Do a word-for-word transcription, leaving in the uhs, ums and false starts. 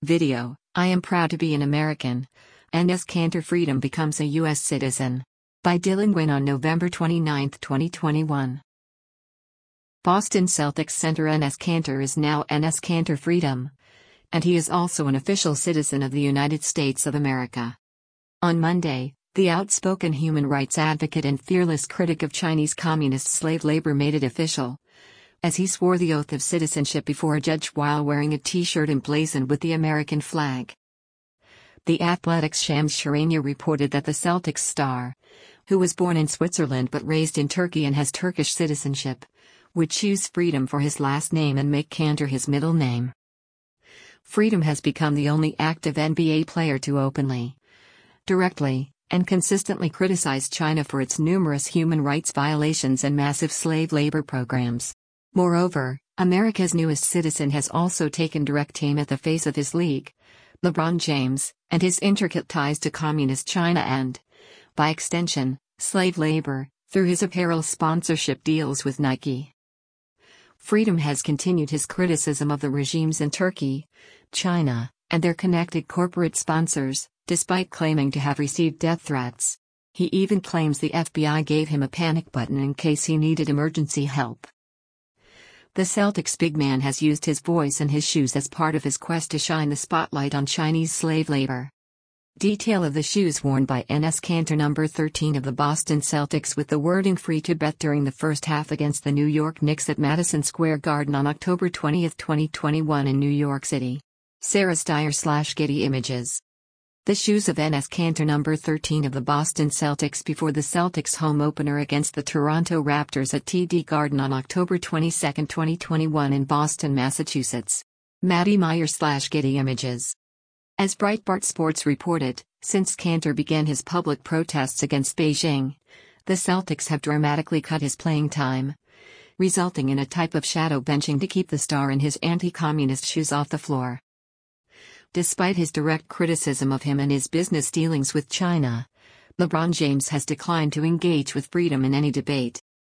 Video: I am proud to be an American. Enes Kanter Freedom becomes a U S citizen. By Dylan Nguyen on November twenty-ninth, twenty twenty-one. Boston Celtics center Enes Kanter is now Enes Kanter Freedom, and he is also an official citizen of the United States of America. On Monday, the outspoken human rights advocate and fearless critic of Chinese communist slave labor made it official, as he swore the oath of citizenship before a judge while wearing a t-shirt emblazoned with the American flag. The Athletics' Shams Charania reported that the Celtics star, who was born in Switzerland but raised in Turkey and has Turkish citizenship, would choose Freedom for his last name and make Kanter his middle name. Freedom has become the only active N B A player to openly, directly, and consistently criticize China for its numerous human rights violations and massive slave labor programs. Moreover, America's newest citizen has also taken direct aim at the face of his league, LeBron James, and his intricate ties to communist China and, by extension, slave labor, through his apparel sponsorship deals with Nike. Freedom has continued his criticism of the regimes in Turkey, China, and their connected corporate sponsors, despite claiming to have received death threats. He even claims the F B I gave him a panic button in case he needed emergency help. The Celtics big man has used his voice and his shoes as part of his quest to shine the spotlight on Chinese slave labor. Detail of the shoes worn by Enes Kanter, number thirteen of the Boston Celtics, with the wording "Free to Bet" during the first half against the New York Knicks at Madison Square Garden on October twentieth, twenty twenty-one in New York City. Sarah Steyer slash Getty Images. The shoes of Enes Kanter, number thirteen of the Boston Celtics, before the Celtics home opener against the Toronto Raptors at T D Garden on October twenty-second, twenty twenty-one in Boston, Massachusetts. Maddie Meyer slash Getty Images. As Breitbart Sports reported, since Kanter began his public protests against Beijing, the Celtics have dramatically cut his playing time, resulting in a type of shadow benching to keep the star in his anti-communist shoes off the floor. Despite his direct criticism of him and his business dealings with China, LeBron James has declined to engage with Freedom in any debate.